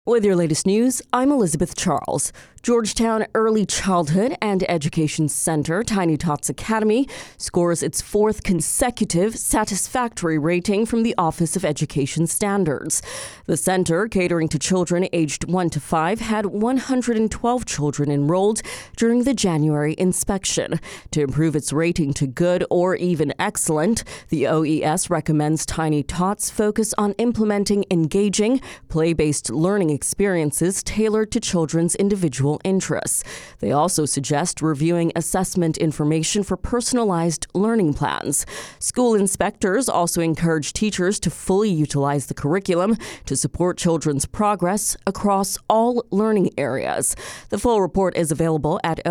With your latest news, I'm Elizabeth Charles. Georgetown Early Childhood and Education Center, Tiny Tots Academy, scores its fourth consecutive satisfactory rating from the Office of Education Standards. The center, catering to children aged 1 to 5, had 112 children enrolled during the January inspection. To improve its rating to good or even excellent, the OES recommends Tiny Tots focus on implementing engaging, play-based learning experiences tailored to children's individual interests. They also suggest reviewing assessment information for personalized learning plans. School inspectors also encourage teachers to fully utilize the curriculum to support children's progress across all learning areas. The full report is available at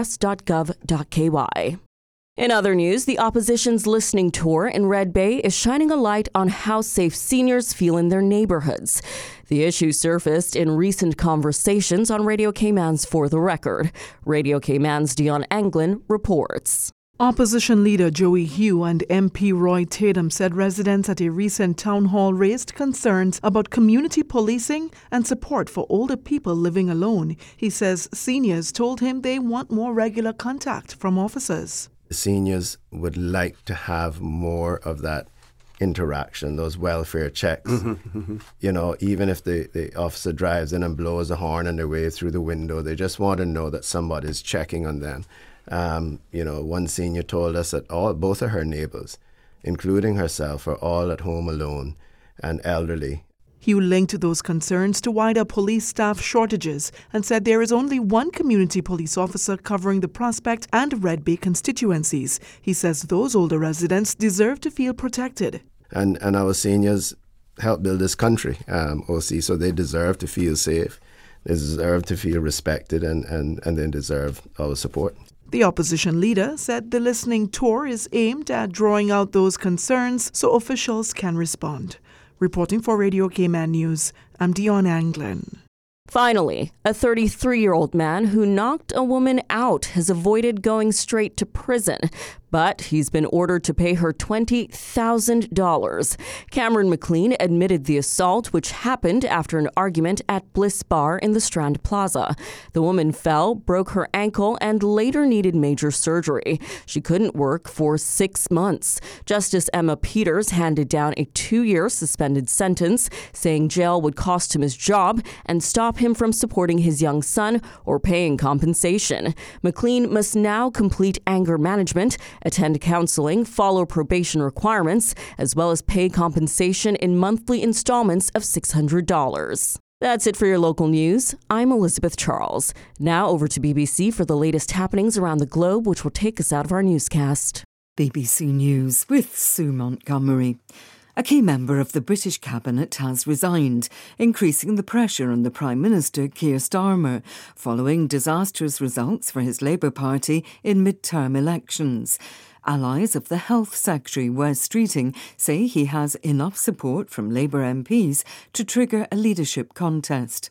oes.gov.ky. In other news, the opposition's listening tour in Red Bay is shining a light on how safe seniors feel in their neighborhoods. The issue surfaced in recent conversations on Radio Cayman's For the Record. Radio Cayman's Dion Anglin reports. Opposition leader Joey Hew and MP Roy Tatum said residents at a recent town hall raised concerns about community policing and support for older people living alone. He says seniors told him they want more regular contact from officers. Seniors would like to have more of that interaction, those welfare checks. You know, even if the officer drives in and blows a horn on their way through the window, they just want to know that somebody's checking on them. You know, one senior told us that both of her neighbors, including herself, are all at home alone and elderly. Hew linked those concerns to wider police staff shortages and said there is only one community police officer covering the Prospect and Red Bay constituencies. He says those older residents deserve to feel protected. And our seniors help build this country, OC, so they deserve to feel safe, they deserve to feel respected, and they deserve our support. The opposition leader said the listening tour is aimed at drawing out those concerns so officials can respond. Reporting for Radio Cayman News, I'm Dion Anglin. Finally, a 33-year-old man who knocked a woman out has avoided going straight to prison, but he's been ordered to pay her $20,000. Cameron McLean admitted the assault, which happened after an argument at Bliss Bar in the Strand Plaza. The woman fell, broke her ankle, and later needed major surgery. She couldn't work for 6 months. Justice Emma Peters handed down a 2-year suspended sentence, saying jail would cost him his job and stop him from supporting his young son or paying compensation. McLean must now complete anger management, attend counseling, follow probation requirements, as well as pay compensation in monthly installments of $600. That's it for your local news. I'm Elizabeth Charles. Now over to BBC for the latest happenings around the globe, which will take us out of our newscast. BBC News with Sue Montgomery. A key member of the British Cabinet has resigned, increasing the pressure on the Prime Minister Keir Starmer, following disastrous results for his Labour Party in mid-term elections. Allies of the Health Secretary, Wes Streeting, say he has enough support from Labour MPs to trigger a leadership contest.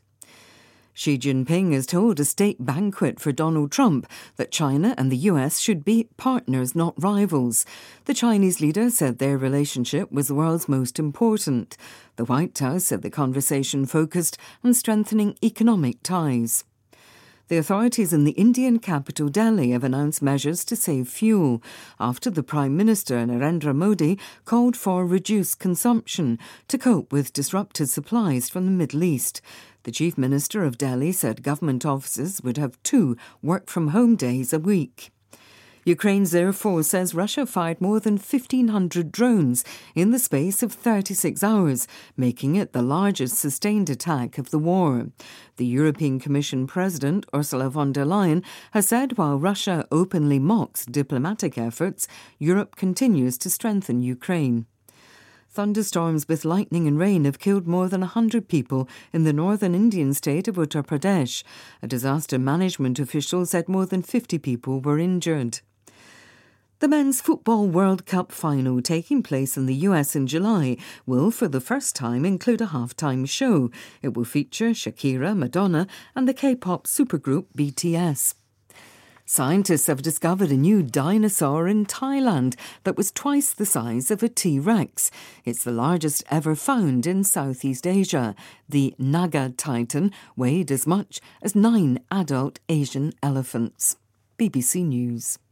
Xi Jinping has told a state banquet for Donald Trump that China and the US should be partners, not rivals. The Chinese leader said their relationship was the world's most important. The White House said the conversation focused on strengthening economic ties. The authorities in the Indian capital Delhi have announced measures to save fuel after the Prime Minister Narendra Modi called for reduced consumption to cope with disrupted supplies from the Middle East. The Chief Minister of Delhi said government offices would have 2 work-from-home days a week. Ukraine's Air Force says Russia fired more than 1,500 drones in the space of 36 hours, making it the largest sustained attack of the war. The European Commission President, Ursula von der Leyen, has said while Russia openly mocks diplomatic efforts, Europe continues to strengthen Ukraine. Thunderstorms with lightning and rain have killed more than 100 people in the northern Indian state of Uttar Pradesh. A disaster management official said more than 50 people were injured. The Men's Football World Cup final, taking place in the US in July, will for the first time include a halftime show. It will feature Shakira, Madonna and the K-pop supergroup BTS. Scientists have discovered a new dinosaur in Thailand that was twice the size of a T-Rex. It's the largest ever found in Southeast Asia. The Naga Titan weighed as much as 9 adult Asian elephants. BBC News.